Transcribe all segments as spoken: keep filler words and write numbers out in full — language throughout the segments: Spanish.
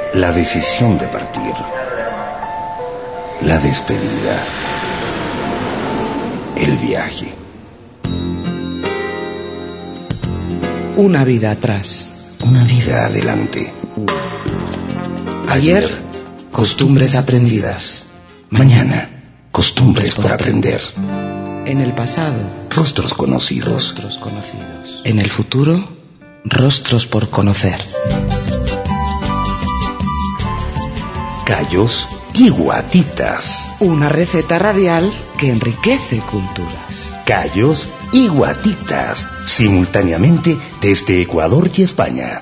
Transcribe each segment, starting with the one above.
La decisión de partir. La despedida. El viaje. Una vida atrás. Una vida adelante. Ayer, costumbres aprendidas. Mañana, costumbres por aprender. En el pasado, rostros conocidos. Rostros conocidos. En el futuro, rostros por conocer. Callos y guatitas. Una receta radial que enriquece culturas. Callos y guatitas, simultáneamente desde Ecuador y España.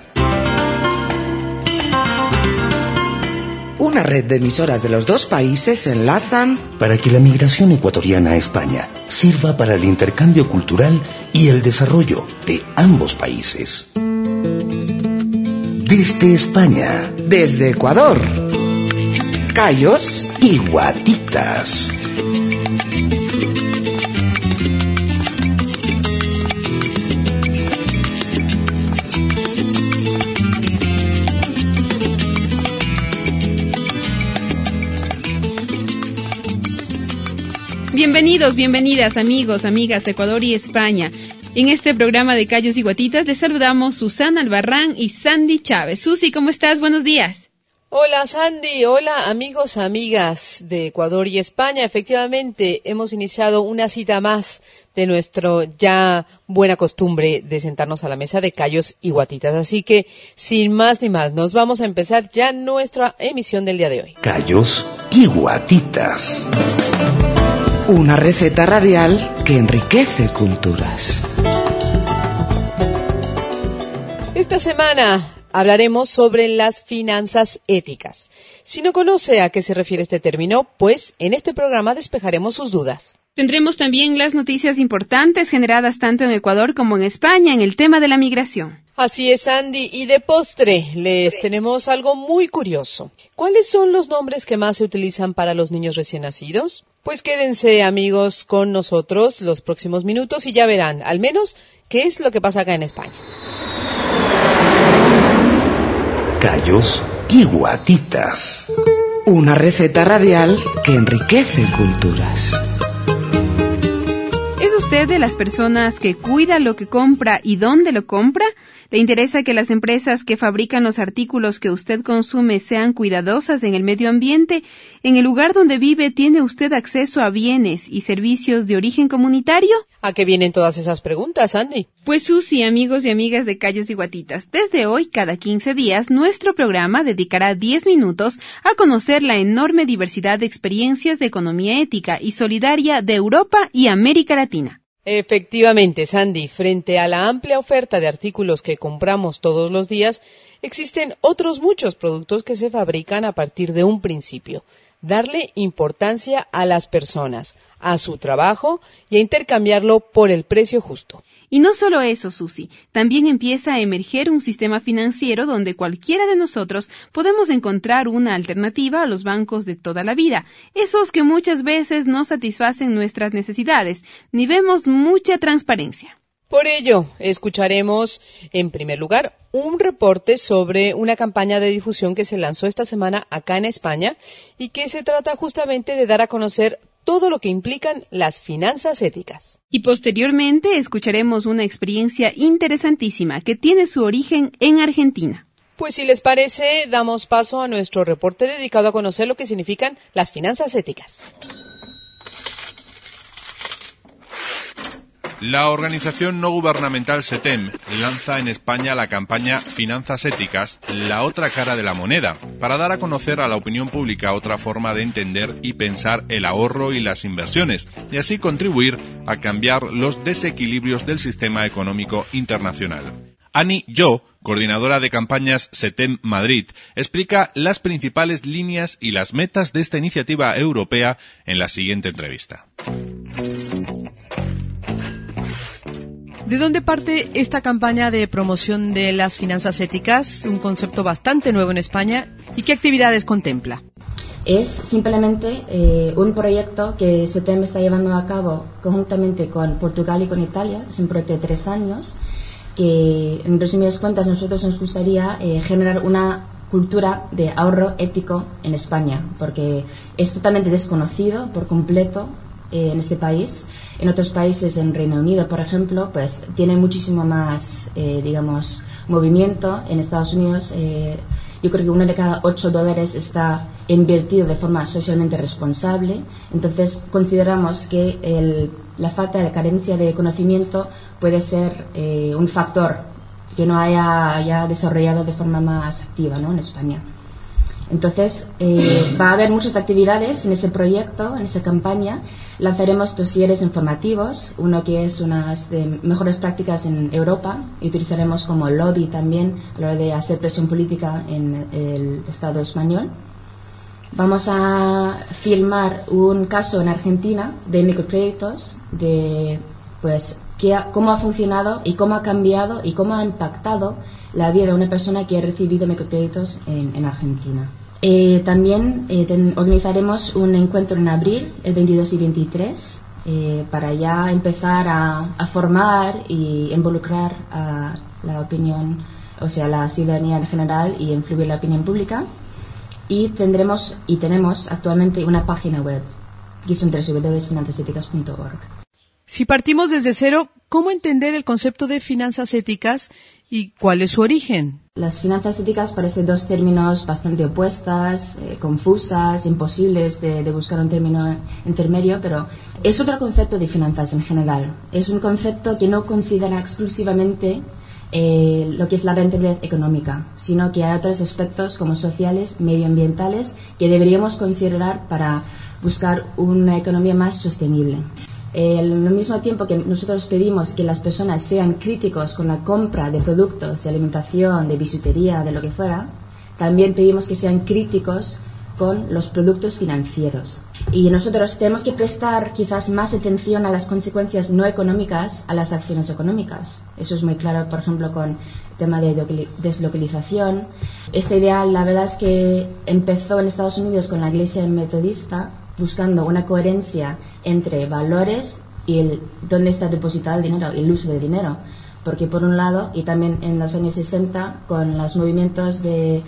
Una red de emisoras de los dos países se enlazan para que la migración ecuatoriana a España sirva para el intercambio cultural y el desarrollo de ambos países. Desde España. Desde Ecuador. Callos y guatitas. Bienvenidos, bienvenidas amigos, amigas de Ecuador y España. En este programa de Callos y Guatitas les saludamos Susana Albarrán y Sandy Chávez. Susi, ¿cómo estás? Buenos días. Hola Sandy, hola amigos, amigas de Ecuador y España. Efectivamente, hemos iniciado una cita más de nuestro ya buena costumbre de sentarnos a la mesa de Callos y Guatitas. Así que, sin más ni más, nos vamos a empezar ya nuestra emisión del día de hoy. Callos y Guatitas. Una receta radial que enriquece culturas. Esta semana hablaremos sobre las finanzas éticas. Si no conoce a qué se refiere este término, pues en este programa despejaremos sus dudas. Tendremos también las noticias importantes generadas tanto en Ecuador como en España en el tema de la migración. Así es, Andy. Y de postre les tenemos algo muy curioso. ¿Cuáles son los nombres que más se utilizan para los niños recién nacidos? Pues quédense, amigos, con nosotros los próximos minutos y ya verán, al menos, qué es lo que pasa acá en España. Callos y Guatitas. Una receta radial que enriquece culturas. ¿Es usted de las personas que cuida lo que compra y dónde lo compra? ¿Le interesa que las empresas que fabrican los artículos que usted consume sean cuidadosas en el medio ambiente? ¿En el lugar donde vive tiene usted acceso a bienes y servicios de origen comunitario? ¿A qué vienen todas esas preguntas, Andy? Pues Susi, amigos y amigas de Callos y Guatitas, desde hoy, cada quince días, nuestro programa dedicará diez minutos a conocer la enorme diversidad de experiencias de economía ética y solidaria de Europa y América Latina. Efectivamente, Sandy, frente a la amplia oferta de artículos que compramos todos los días, existen otros muchos productos que se fabrican a partir de un principio: darle importancia a las personas, a su trabajo y a intercambiarlo por el precio justo. Y no solo eso, Susi, también empieza a emerger un sistema financiero donde cualquiera de nosotros podemos encontrar una alternativa a los bancos de toda la vida, esos que muchas veces no satisfacen nuestras necesidades, ni vemos mucha transparencia. Por ello, escucharemos, en primer lugar, un reporte sobre una campaña de difusión que se lanzó esta semana acá en España y que se trata justamente de dar a conocer todo lo que implican las finanzas éticas. Y posteriormente escucharemos una experiencia interesantísima que tiene su origen en Argentina. Pues si les parece, damos paso a nuestro reporte dedicado a conocer lo que significan las finanzas éticas. La organización no gubernamental SETEM lanza en España la campaña Finanzas Éticas, la otra cara de la moneda, para dar a conocer a la opinión pública otra forma de entender y pensar el ahorro y las inversiones, y así contribuir a cambiar los desequilibrios del sistema económico internacional. Ani Jo, coordinadora de campañas SETEM Madrid, explica las principales líneas y las metas de esta iniciativa europea en la siguiente entrevista. ¿De dónde parte esta campaña de promoción de las finanzas éticas? Un concepto bastante nuevo en España. ¿Y qué actividades contempla? Es simplemente eh, un proyecto que SETEM está llevando a cabo conjuntamente con Portugal y con Italia. Es un proyecto de tres años que, en resumidas cuentas, nosotros nos gustaría eh, generar una cultura de ahorro ético en España, porque es totalmente desconocido por completo eh, en este país. En otros países, en Reino Unido, por ejemplo, pues tiene muchísimo más, eh, digamos, movimiento. En Estados Unidos, eh, yo creo que uno de cada ocho dólares está invertido de forma socialmente responsable. Entonces, consideramos que el, la falta de la carencia de conocimiento puede ser eh, un factor que no haya, haya desarrollado de forma más activa, ¿no?, en España. Entonces, eh, va a haber muchas actividades en ese proyecto, en esa campaña. Lanzaremos dosieres informativos, uno que es unas de mejores prácticas en Europa, y utilizaremos como lobby también a la hora de hacer presión política en el Estado español. Vamos a filmar un caso en Argentina de microcréditos, de pues qué ha, cómo ha funcionado y cómo ha cambiado y cómo ha impactado la vida de una persona que ha recibido microcréditos en, en Argentina. Eh, también eh, ten, organizaremos un encuentro en abril, el veintidós y veintitrés, eh, para ya empezar a, a formar y involucrar a la opinión, o sea, la ciudadanía en general, y influir la opinión pública. Y tendremos y tenemos actualmente una página web, que es doble u doble u doble u punto finanzas éticas punto org. Si partimos desde cero, ¿cómo entender el concepto de finanzas éticas y cuál es su origen? Las finanzas éticas parecen dos términos bastante opuestas, eh, confusas, imposibles de, de buscar un término intermedio, pero es otro concepto de finanzas en general. Es un concepto que no considera exclusivamente eh, lo que es la rentabilidad económica, sino que hay otros aspectos como sociales, medioambientales, que deberíamos considerar para buscar una economía más sostenible. Eh, al mismo tiempo que nosotros pedimos que las personas sean críticos con la compra de productos de alimentación, de bisutería, de lo que fuera, también pedimos que sean críticos con los productos financieros. Y nosotros tenemos que prestar quizás más atención a las consecuencias no económicas a las acciones económicas. Eso es muy claro, por ejemplo, con el tema de deslocalización. Esta idea, la verdad es que empezó en Estados Unidos con la Iglesia Metodista, buscando una coherencia entre valores y el dónde está depositado el dinero, el uso del dinero. Porque por un lado, y también en los años sesenta, con los movimientos de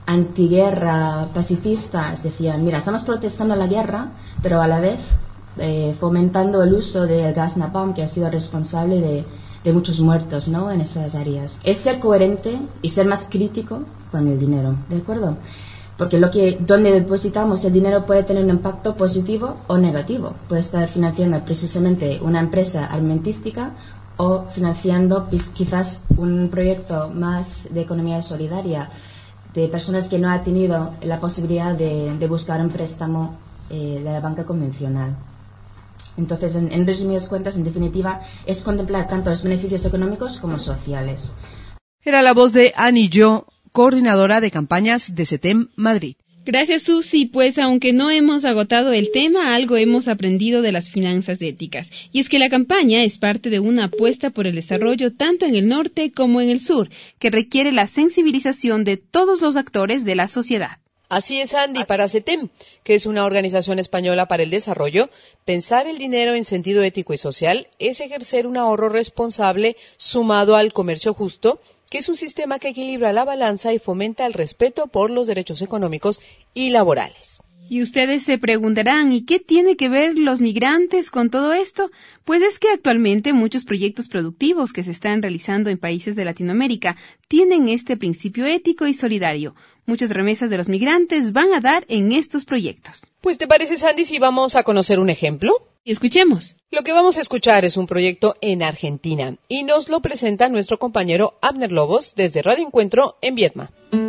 antiguerra pacifistas, decían, mira, estamos protestando la guerra, pero a la vez eh, fomentando el uso del gas napalm, que ha sido responsable de, de muchos muertos, ¿no?, en esas áreas. Es ser coherente y ser más crítico con el dinero, ¿de acuerdo? Porque lo que, donde depositamos el dinero puede tener un impacto positivo o negativo. Puede estar financiando precisamente una empresa alimentística o financiando quizás un proyecto más de economía solidaria de personas que no han tenido la posibilidad de, de buscar un préstamo eh, de la banca convencional. Entonces, en, en resumidas cuentas, en definitiva, es contemplar tanto los beneficios económicos como sociales. Era la voz de Annie Jo, coordinadora de campañas de CETEM Madrid. Gracias, Susi. Pues aunque no hemos agotado el tema, algo hemos aprendido de las finanzas éticas. Y es que la campaña es parte de una apuesta por el desarrollo tanto en el norte como en el sur, que requiere la sensibilización de todos los actores de la sociedad. Así es, Andy. Para CETEM, que es una organización española para el desarrollo, pensar el dinero en sentido ético y social es ejercer un ahorro responsable sumado al comercio justo, que es un sistema que equilibra la balanza y fomenta el respeto por los derechos económicos y laborales. Y ustedes se preguntarán, ¿y qué tiene que ver los migrantes con todo esto? Pues es que actualmente muchos proyectos productivos que se están realizando en países de Latinoamérica tienen este principio ético y solidario. Muchas remesas de los migrantes van a dar en estos proyectos. Pues, ¿te parece, Sandy, si vamos a conocer un ejemplo? Y escuchemos. Lo que vamos a escuchar es un proyecto en Argentina y nos lo presenta nuestro compañero Abner Lobos desde Radio Encuentro en Viedma.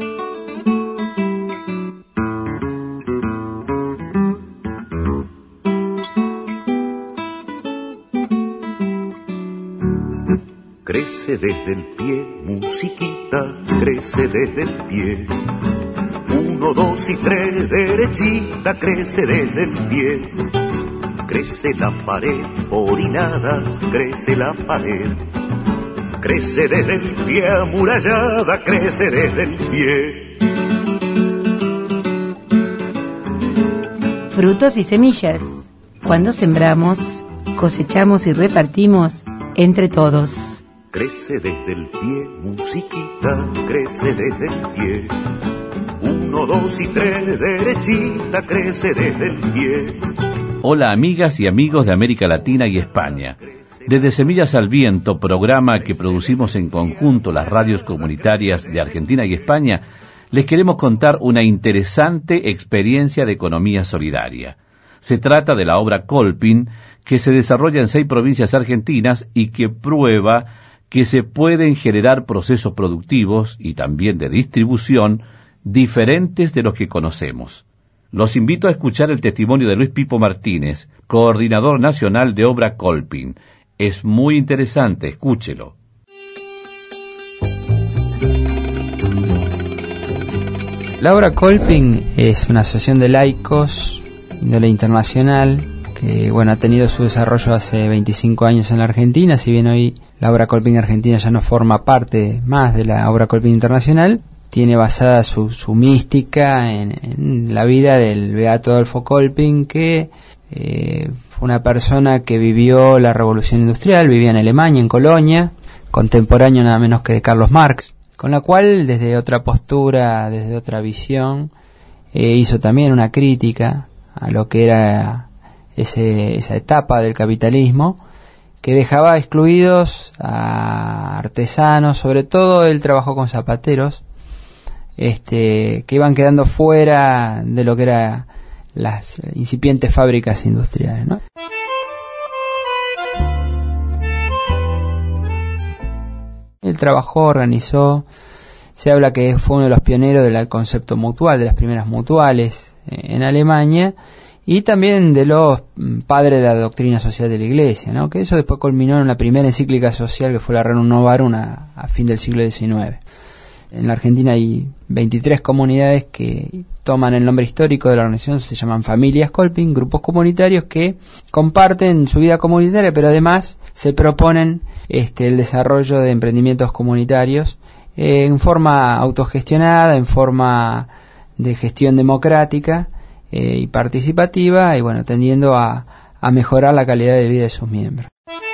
Crece desde el pie, musiquita, crece desde el pie. Uno, dos y tres, derechita, crece desde el pie. Crece la pared, orinadas, crece la pared. Crece desde el pie, amurallada, crece desde el pie. Frutos y semillas. Cuando sembramos, cosechamos y repartimos entre todos. Crece desde el pie, musiquita, crece desde el pie. Uno, dos y tres, derechita crece desde el pie. Hola amigas y amigos de América Latina y España. Desde Semillas al Viento, programa que producimos en conjunto las radios comunitarias de Argentina y España, les queremos contar una interesante experiencia de economía solidaria. Se trata de la obra Colpin, que se desarrolla en seis provincias argentinas y que prueba que se pueden generar procesos productivos y también de distribución diferentes de los que conocemos. Los invito a escuchar el testimonio de Luis Pipo Martínez, coordinador nacional de obra Colpin. Es muy interesante, escúchelo. La obra Colpin es una asociación de laicos de la internacional que bueno ha tenido su desarrollo hace veinticinco años en la Argentina. Si bien hoy la obra Colpin Argentina ya no forma parte más de la obra Colpin internacional, tiene basada su, su mística en, en la vida del beato Adolfo Colpin, que eh, fue una persona que vivió la Revolución Industrial, vivía en Alemania, en Colonia, contemporáneo nada menos que de Carlos Marx, con la cual desde otra postura, desde otra visión, eh, hizo también una crítica a lo que era ese, esa etapa del capitalismo, que dejaba excluidos a artesanos, sobre todo él trabajó con zapateros, este, que iban quedando fuera de lo que eran las incipientes fábricas industriales, ¿no? Él trabajó, organizó, se habla que fue uno de los pioneros del concepto mutual, de las primeras mutuales en Alemania, y también de los padres de la doctrina social de la Iglesia, ¿no? Que eso después culminó en la primera encíclica social que fue la Rerum Novarum a, a fin del siglo diecinueve. En la Argentina hay veintitrés comunidades que toman el nombre histórico de la organización, se llaman familias Colpin, grupos comunitarios que comparten su vida comunitaria, pero además se proponen este, el desarrollo de emprendimientos comunitarios eh, en forma autogestionada, en forma de gestión democrática eh, y participativa, y bueno, tendiendo a, a mejorar la calidad de vida de sus miembros.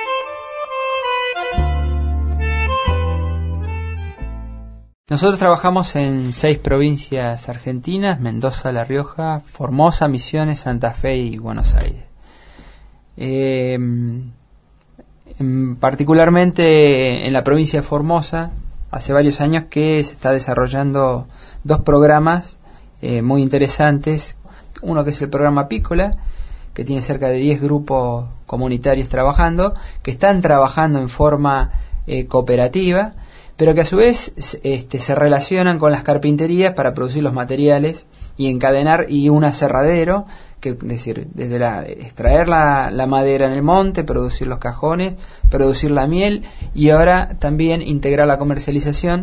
Nosotros trabajamos en seis provincias argentinas: Mendoza, La Rioja, Formosa, Misiones, Santa Fe y Buenos Aires. Eh, en, particularmente en la provincia de Formosa, hace varios años que se está desarrollando dos programas eh, muy interesantes. Uno que es el programa Pícola, que tiene cerca de diez grupos comunitarios trabajando, que están trabajando en forma eh, cooperativa, pero que a su vez este, se relacionan con las carpinterías para producir los materiales y encadenar, y un aserradero, que es decir, desde la, extraer la, la madera en el monte, producir los cajones, producir la miel y ahora también integrar la comercialización.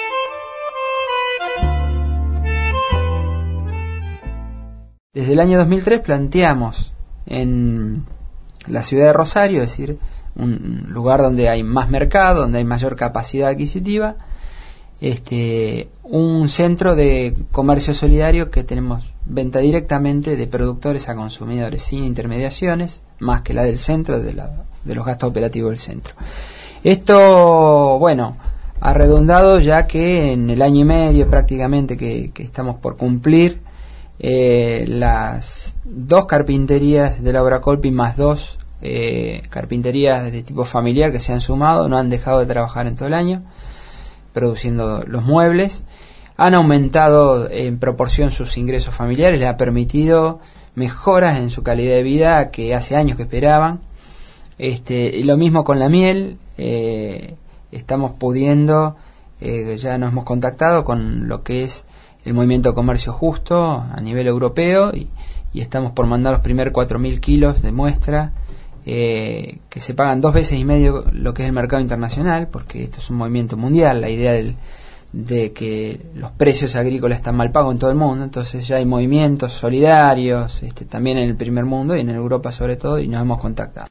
Desde el año dos mil tres planteamos en la ciudad de Rosario, es decir, un lugar donde hay más mercado, donde hay mayor capacidad adquisitiva, este, un centro de comercio solidario que tenemos venta directamente de productores a consumidores, sin intermediaciones, más que la del centro, de, la, de los gastos operativos del centro. Esto, bueno, ha redundado ya que en el año y medio prácticamente que, que estamos por cumplir, eh, las dos carpinterías de la obra Colpin más dos Eh, carpinterías de tipo familiar que se han sumado, no han dejado de trabajar en todo el año produciendo los muebles, han aumentado en proporción sus ingresos familiares, les ha permitido mejoras en su calidad de vida que hace años que esperaban. Este, y lo mismo con la miel, eh, estamos pudiendo, eh, ya nos hemos contactado con lo que es el movimiento Comercio Justo a nivel europeo y, y estamos por mandar los primeros cuatro mil kilos de muestra, Eh, que se pagan dos veces y medio lo que es el mercado internacional, porque esto es un movimiento mundial, la idea del, de que los precios agrícolas están mal pagos en todo el mundo, entonces ya hay movimientos solidarios este, también en el primer mundo y en Europa sobre todo, y nos hemos contactado.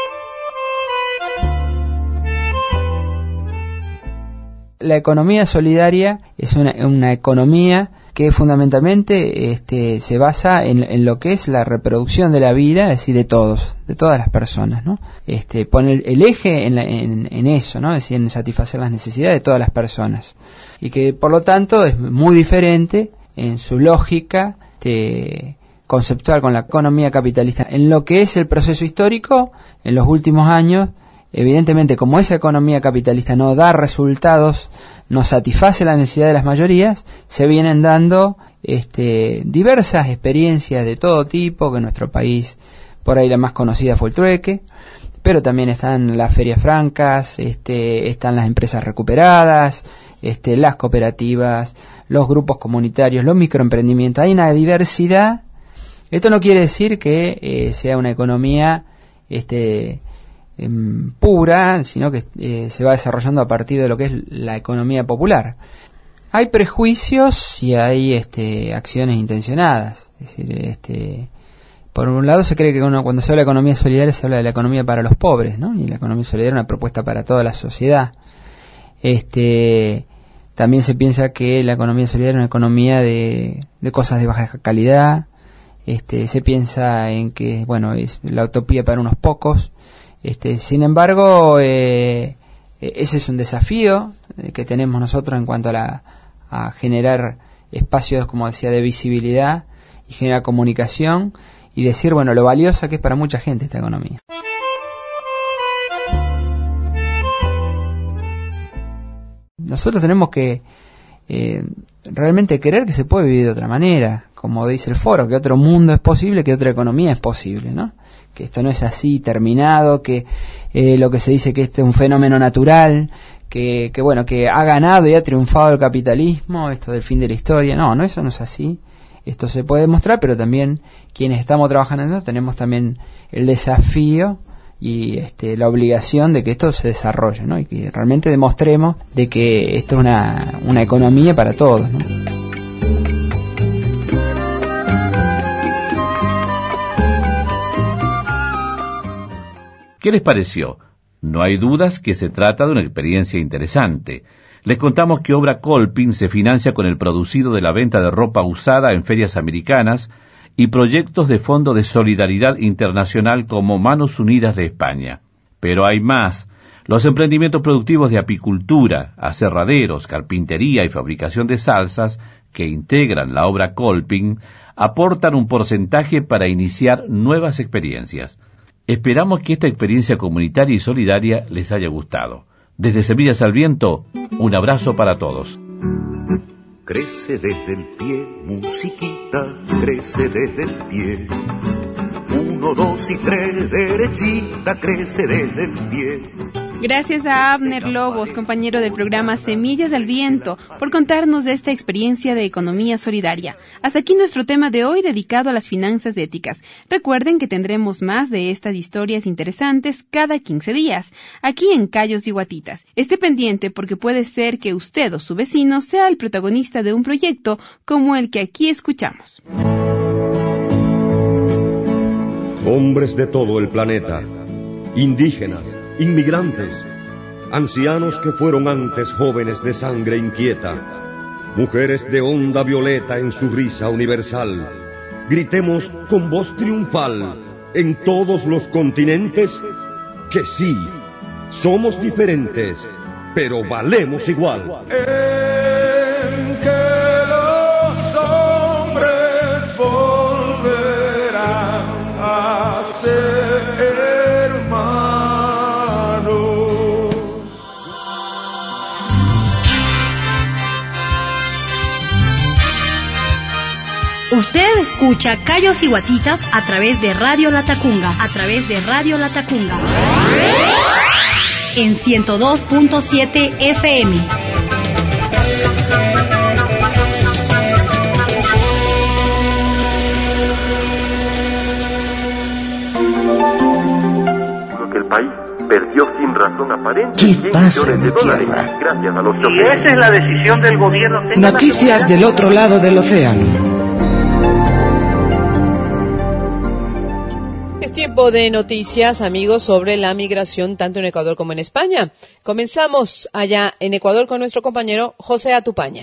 La economía solidaria es una, una economía que fundamentalmente este, se basa en, en lo que es la reproducción de la vida, es decir, de todos, de todas las personas, ¿no? Este, pone el, el eje en, la, en, en eso, ¿no? Es decir, en satisfacer las necesidades de todas las personas. Y que, por lo tanto, es muy diferente en su lógica este, conceptual con la economía capitalista. En lo que es el proceso histórico, en los últimos años, evidentemente como esa economía capitalista no da resultados, no satisface la necesidad de las mayorías, se vienen dando este, diversas experiencias de todo tipo, que en nuestro país por ahí la más conocida fue el trueque, pero también están las ferias francas, este, están las empresas recuperadas, este, las cooperativas, los grupos comunitarios, los microemprendimientos. Hay una diversidad. Esto no quiere decir que eh, sea una economía este, eh, pura, sino que eh, se va desarrollando a partir de lo que es la economía popular. Hay prejuicios y hay este, acciones intencionadas. Es decir, este, por un lado se cree que uno, cuando se habla de economía solidaria se habla de la economía para los pobres, ¿no? Y la economía solidaria es una propuesta para toda la sociedad. Este, también se piensa que la economía solidaria es una economía de, de cosas de baja calidad. Este, se piensa en que, bueno, es la utopía para unos pocos. Este, sin embargo, eh, ese es un desafío que tenemos nosotros en cuanto a, la, a generar espacios, como decía, de visibilidad y generar comunicación y decir, bueno, lo valiosa que es para mucha gente esta economía. Nosotros tenemos que eh, realmente creer que se puede vivir de otra manera, como dice el foro, que otro mundo es posible, que otra economía es posible, ¿no? Que esto no es así terminado, que eh, lo que se dice que este es un fenómeno natural, que, que bueno, que ha ganado y ha triunfado el capitalismo, esto del fin de la historia. No, no, eso no es así. Esto se puede demostrar, pero también quienes estamos trabajando en esto tenemos también el desafío y este, la obligación de que esto se desarrolle, ¿no? Y que realmente demostremos de que esto es una, una economía para todos, ¿no? ¿Qué les pareció? No hay dudas que se trata de una experiencia interesante. Les contamos que Obra Colping se financia con el producido de la venta de ropa usada en ferias americanas y proyectos de Fondo de Solidaridad Internacional como Manos Unidas de España. Pero hay más. Los emprendimientos productivos de apicultura, aserraderos, carpintería y fabricación de salsas que integran la Obra Colping aportan un porcentaje para iniciar nuevas experiencias. Esperamos que esta experiencia comunitaria y solidaria les haya gustado. Desde Semillas al Viento, un abrazo para todos. Crece desde el pie, musiquita, crece desde el pie. Uno, dos y tres, derechita, crece desde el pie. Gracias a Abner Lobos, compañero del programa Semillas al Viento, por contarnos de esta experiencia de economía solidaria. Hasta aquí nuestro tema de hoy dedicado a las finanzas éticas. Recuerden que tendremos más de estas historias interesantes cada quince días, aquí en Cayos y Guatitas. Esté pendiente porque puede ser que usted o su vecino sea el protagonista de un proyecto como el que aquí escuchamos. Hombres de todo el planeta, indígenas, inmigrantes, ancianos que fueron antes jóvenes de sangre inquieta, mujeres de onda violeta en su risa universal, gritemos con voz triunfal en todos los continentes que sí, somos diferentes, pero valemos igual. En que los hombres volverán a ser hermanos. Usted escucha Cayos y Guatitas a través de Radio Latacunga, a través de Radio Latacunga, en ciento dos punto siete F M. Lo que el país perdió sin razón aparente. ¿Qué pasa en de la dólares, Tierra? gracias a los Y esa es la decisión del gobierno. Noticias del otro lado del océano. Es tiempo de noticias, amigos, sobre la migración tanto en Ecuador como en España. Comenzamos allá en Ecuador con nuestro compañero José Atupaña.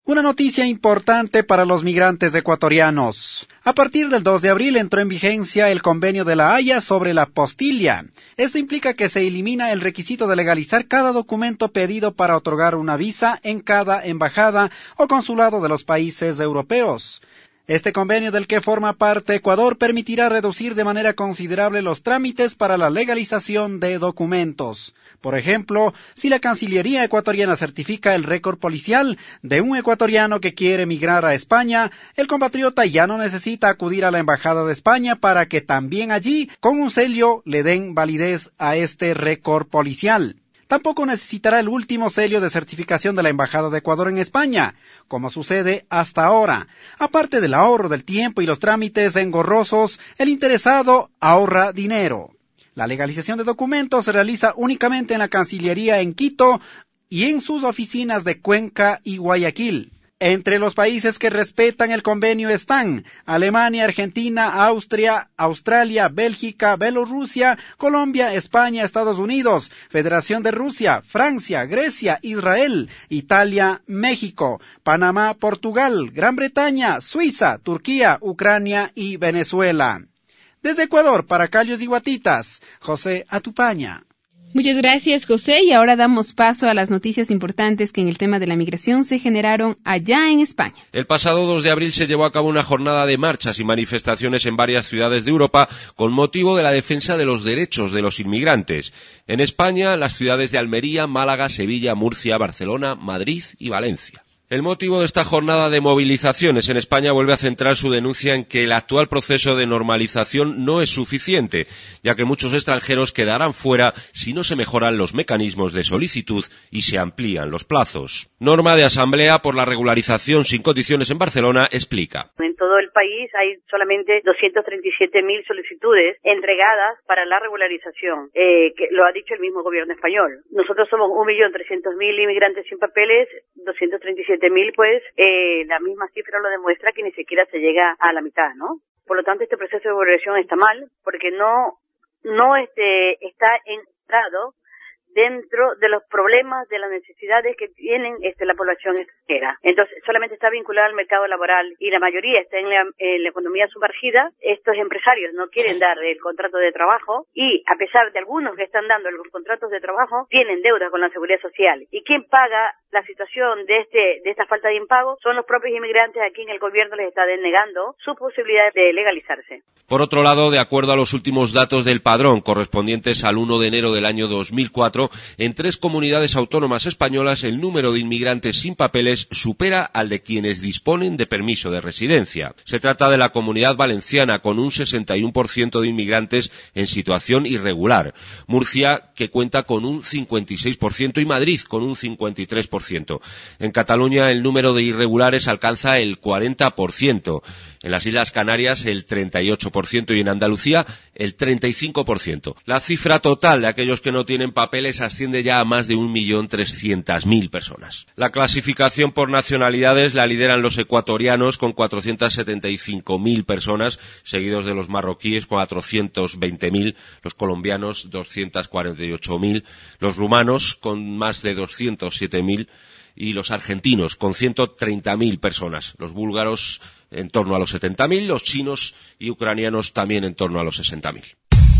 Una noticia importante para los migrantes ecuatorianos. A partir del dos de abril entró en vigencia el convenio de La Haya sobre la postilla. Esto implica que se elimina el requisito de legalizar cada documento pedido para otorgar una visa en cada embajada o consulado de los países europeos. Este convenio del que forma parte Ecuador permitirá reducir de manera considerable los trámites para la legalización de documentos. Por ejemplo, si la Cancillería ecuatoriana certifica el récord policial de un ecuatoriano que quiere migrar a España, el compatriota ya no necesita acudir a la Embajada de España para que también allí, con un sello, le den validez a este récord policial. Tampoco necesitará el último sello de certificación de la Embajada de Ecuador en España, como sucede hasta ahora. Aparte del ahorro del tiempo y los trámites engorrosos, el interesado ahorra dinero. La legalización de documentos se realiza únicamente en la Cancillería en Quito y en sus oficinas de Cuenca y Guayaquil. Entre los países que respetan el convenio están Alemania, Argentina, Austria, Australia, Bélgica, Bielorrusia, Colombia, España, Estados Unidos, Federación de Rusia, Francia, Grecia, Israel, Italia, México, Panamá, Portugal, Gran Bretaña, Suiza, Turquía, Ucrania y Venezuela. Desde Ecuador, para Cayos y Guatitas, José Atupaña. Muchas gracias, José, y ahora damos paso a las noticias importantes que en el tema de la migración se generaron allá en España. El pasado dos de abril se llevó a cabo una jornada de marchas y manifestaciones en varias ciudades de Europa con motivo de la defensa de los derechos de los inmigrantes. En España, las ciudades de Almería, Málaga, Sevilla, Murcia, Barcelona, Madrid y Valencia. El motivo de esta jornada de movilizaciones en España vuelve a centrar su denuncia en que el actual proceso de normalización no es suficiente, ya que muchos extranjeros quedarán fuera si no se mejoran los mecanismos de solicitud y se amplían los plazos. Norma de Asamblea por la Regularización sin Condiciones en Barcelona explica. En todo el país hay solamente doscientas treinta y siete mil solicitudes entregadas para la regularización, eh, que lo ha dicho el mismo gobierno español. Nosotros somos un millón trescientos mil inmigrantes sin papeles, doscientas treinta y siete mil, pues eh, la misma cifra lo demuestra que ni siquiera se llega a la mitad, ¿no? Por lo tanto, este proceso de evaluación está mal porque no no este está entrado dentro de los problemas, de las necesidades que tienen este, la población extranjera. Entonces, solamente está vinculado al mercado laboral y la mayoría está en la, en la economía sumergida. Estos empresarios no quieren dar el contrato de trabajo y, a pesar de algunos que están dando los contratos de trabajo, tienen deudas con la seguridad social. ¿Y quién paga la situación de este de esta falta de impago? Son los propios inmigrantes a quien el gobierno les está denegando su posibilidad de legalizarse. Por otro lado, de acuerdo a los últimos datos del Padrón, correspondientes al uno de enero del año dos mil cuatro, en tres comunidades autónomas españolas el número de inmigrantes sin papeles supera al de quienes disponen de permiso de residencia. Se trata de la Comunidad Valenciana, con un sesenta y uno por ciento de inmigrantes en situación irregular, Murcia, que cuenta con un cincuenta y seis por ciento, y Madrid, con un cincuenta y tres por ciento. En Cataluña el número de irregulares alcanza el cuarenta por ciento. En las Islas Canarias el treinta y ocho por ciento y en Andalucía el treinta y cinco por ciento. La cifra total de aquellos que no tienen papeles asciende ya a más de un millón trescientas mil personas. La clasificación por nacionalidades la lideran los ecuatorianos con cuatrocientas setenta y cinco mil personas, seguidos de los marroquíes con cuatrocientos veinte mil, los colombianos doscientos cuarenta y ocho mil, los rumanos con más de doscientos siete mil y los argentinos con ciento treinta mil personas, los búlgaros en torno a los setenta mil, los chinos y ucranianos también en torno a los sesenta mil.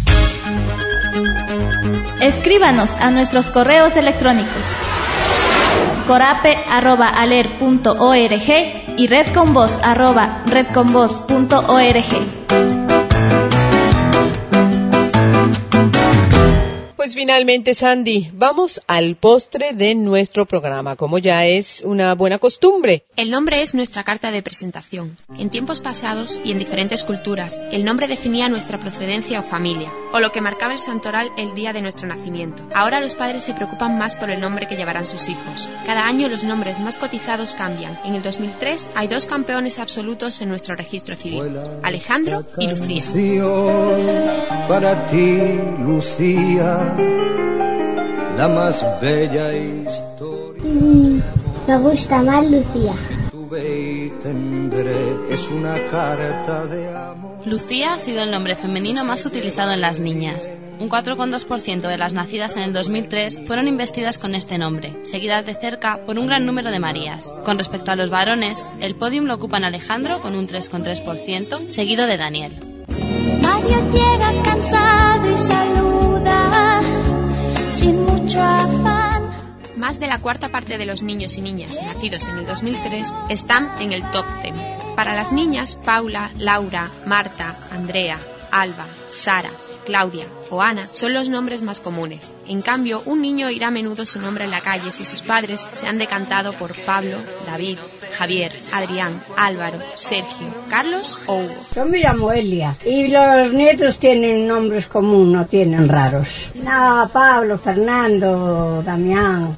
Escríbanos a nuestros correos electrónicos corape arroba aler punto org y redconvoz arroba redconvoz punto org. Pues finalmente, Sandy, vamos al postre de nuestro programa, como ya es una buena costumbre. El nombre es nuestra carta de presentación. En tiempos pasados y en diferentes culturas, el nombre definía nuestra procedencia o familia, o lo que marcaba el santoral el día de nuestro nacimiento. Ahora los padres se preocupan más por el nombre que llevarán sus hijos. Cada año los nombres más cotizados cambian. En el dos mil tres hay dos campeones absolutos en nuestro registro civil, Alejandro y Lucía. Para ti, Lucía, la más bella historia. Mm, me gusta más Lucía. ve y tendré, es una carta de amor. Lucía ha sido el nombre femenino más utilizado en las niñas. Un cuatro coma dos por ciento de las nacidas en el dos mil tres fueron investidas con este nombre, seguidas de cerca por un gran número de Marías. Con respecto a los varones, el podium lo ocupan Alejandro con un tres coma tres por ciento, seguido de Daniel. Mario llega cansado y saluda sin mucho afán. Más de la cuarta parte de los niños y niñas nacidos en el dos mil tres están en el top diez. Para las niñas, Paula, Laura, Marta, Andrea, Alba, Sara, Claudia o Ana son los nombres más comunes. En cambio, un niño oirá a menudo su nombre en la calle si sus padres se han decantado por Pablo, David, Javier, Adrián, Álvaro, Sergio, Carlos o Hugo. Yo me llamo Elia y los nietos tienen nombres comunes, no tienen raros. No, Pablo, Fernando, Damián.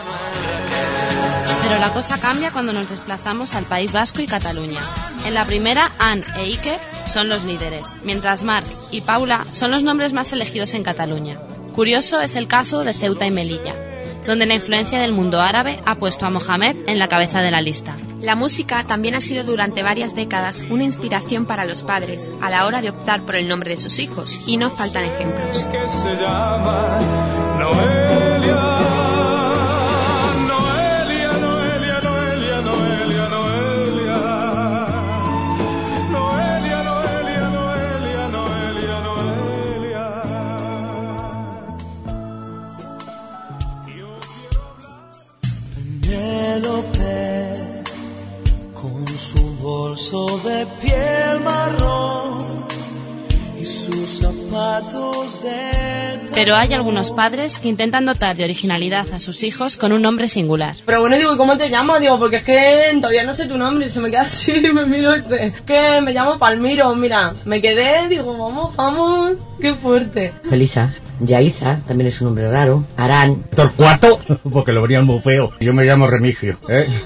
Pero la cosa cambia cuando nos desplazamos al País Vasco y Cataluña. En la primera, Anne e Iker son los líderes, mientras Marc y Paula son los nombres más elegidos en Cataluña. Curioso es el caso de Ceuta y Melilla, donde la influencia del mundo árabe ha puesto a Mohamed en la cabeza de la lista. La música también ha sido durante varias décadas una inspiración para los padres a la hora de optar por el nombre de sus hijos, y no faltan ejemplos. Que se llama Noelia. Con su bolso de piel marrón y sus zapatos de... Pero hay algunos padres que intentan dotar de originalidad a sus hijos con un nombre singular. Pero bueno, digo, ¿cómo te llamas? Digo, porque es que todavía no sé tu nombre y se me queda así, me miro este. Es que me llamo Palmiro, mira, me quedé, digo, vamos, vamos, qué fuerte. Felisa. Yaiza, también es un nombre raro. Arán. Torcuato, porque lo verían muy feo. Yo me llamo Remigio, ¿eh?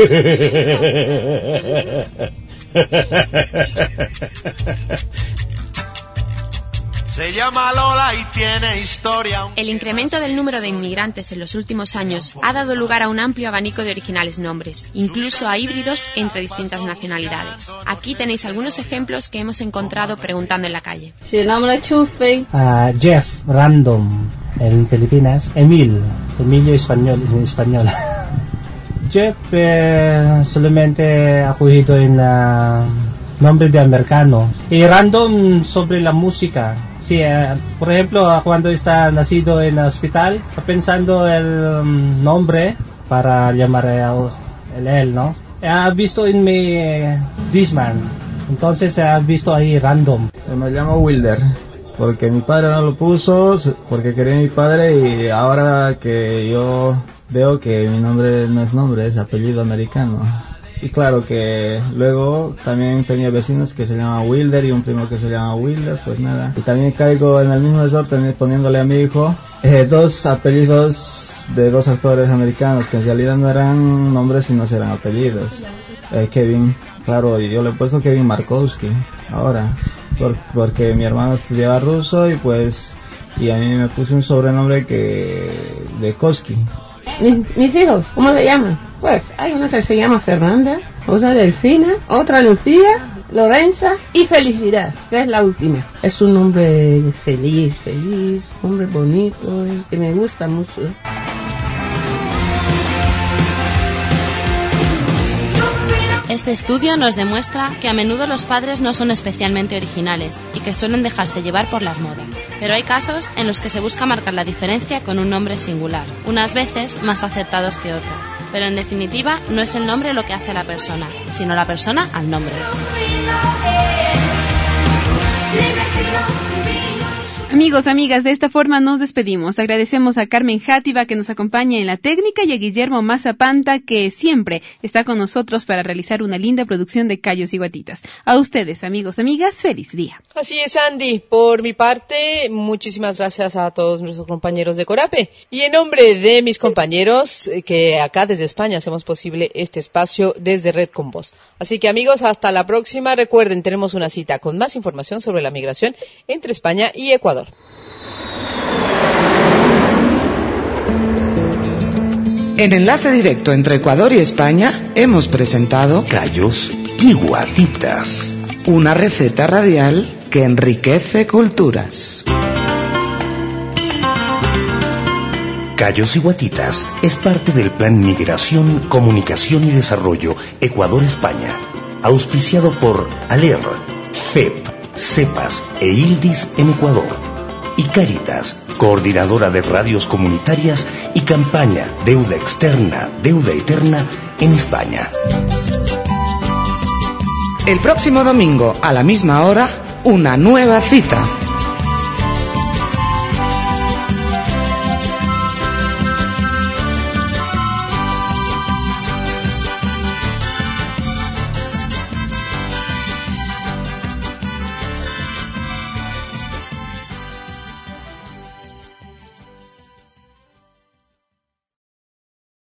Se llama Lola y tiene historia. El incremento del número de inmigrantes en los últimos años ha dado lugar a un amplio abanico de originales nombres, incluso a híbridos entre distintas nacionalidades. Aquí tenéis algunos ejemplos que hemos encontrado preguntando en la calle. Se llama Chufe. Uh, Jeff, random, en Filipinas. Emil, Emilio español, en español. Jeff eh, solamente ha cogido en la... nombre de americano. Y random sobre la música. Sí, eh, por ejemplo, cuando está nacido en el hospital, está pensando el um, nombre para llamar el él, ¿no? Ha visto en mi eh, Disman, entonces ha visto ahí random. Me llamo Wilder, porque mi padre no lo puso, porque quería mi padre, y ahora que yo veo que mi nombre no es nombre, es apellido americano. Y claro que luego también tenía vecinos que se llaman Wilder y un primo que se llama Wilder, pues nada. Y también caigo en el mismo desorden poniéndole a mi hijo eh, dos apellidos de dos actores americanos que en realidad no eran nombres sino eran apellidos. Eh, Kevin, claro, y yo le he puesto Kevin Markowski ahora, por, porque mi hermano estudiaba ruso y pues, y a mí me puse un sobrenombre que de Koski. Mis, mis hijos, ¿cómo se llaman? Pues hay una que se llama Fernanda, otra Delfina, otra Lucía, Lorenza y Felicidad, que es la última. Es un nombre feliz, feliz, hombre bonito, que me gusta mucho. Este estudio nos demuestra que a menudo los padres no son especialmente originales y que suelen dejarse llevar por las modas. Pero hay casos en los que se busca marcar la diferencia con un nombre singular, unas veces más acertados que otras. Pero en definitiva, no es el nombre lo que hace a la persona, sino la persona al nombre. Amigos, amigas, de esta forma nos despedimos. Agradecemos a Carmen Játiva que nos acompaña en la técnica y a Guillermo Mazapanta que siempre está con nosotros para realizar una linda producción de Callos y Guatitas. A ustedes, amigos, amigas, feliz día. Así es, Andy. Por mi parte, muchísimas gracias a todos nuestros compañeros de Corape. Y en nombre de mis compañeros, que acá desde España hacemos posible este espacio desde Red con Voz. Así que, amigos, hasta la próxima. Recuerden, tenemos una cita con más información sobre la migración entre España y Ecuador. En Enlace Directo entre Ecuador y España hemos presentado Callos y Guatitas, una receta radial que enriquece culturas. Callos y Guatitas es parte del Plan Migración, Comunicación y Desarrollo Ecuador-España, auspiciado por ALER, F E P, CEPAS e ILDIS en Ecuador, y Cáritas, coordinadora de radios comunitarias y campaña Deuda Externa, Deuda Eterna en España. El próximo domingo, a la misma hora, una nueva cita.